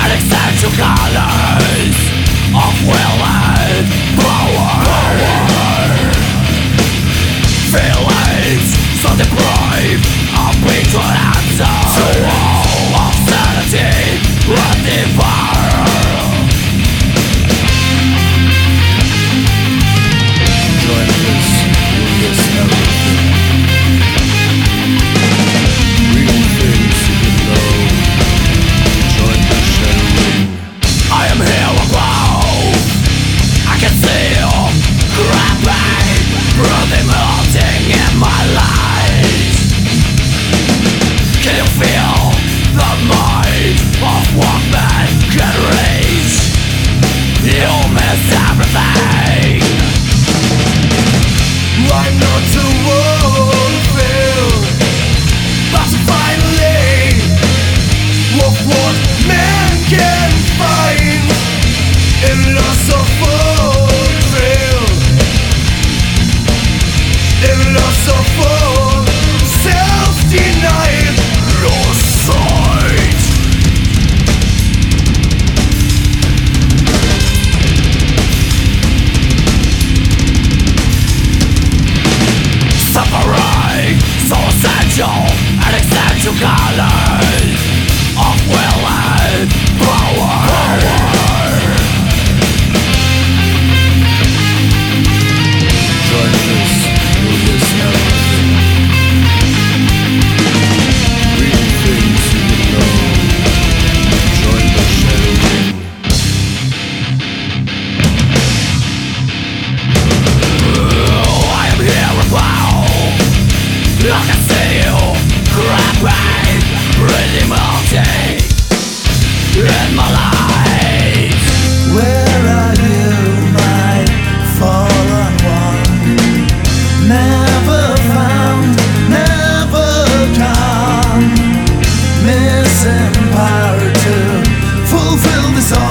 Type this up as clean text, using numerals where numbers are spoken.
Essential colors of will and power. Feelings so deprived of being answer to all of sanity and devour. Join us, you'll miss everything. Real things you know. Join the sharing. I am here above. I can feel grabbing, breathing, melting in my light. Can you feel the might of what man can reach? You miss everything. I'm not the one to feel, but finally of what man can find in loss of fulfill, in loss of all self-denial, lost sight. Suffering so essential and essential colors of will and power. Join us, you'll miss everything. Real things you know. Join the sharing. I am here about. I can see you grabbing, really melting in my light. Where are you, my fallen one? Never found, never come. Missing power to fulfill this all.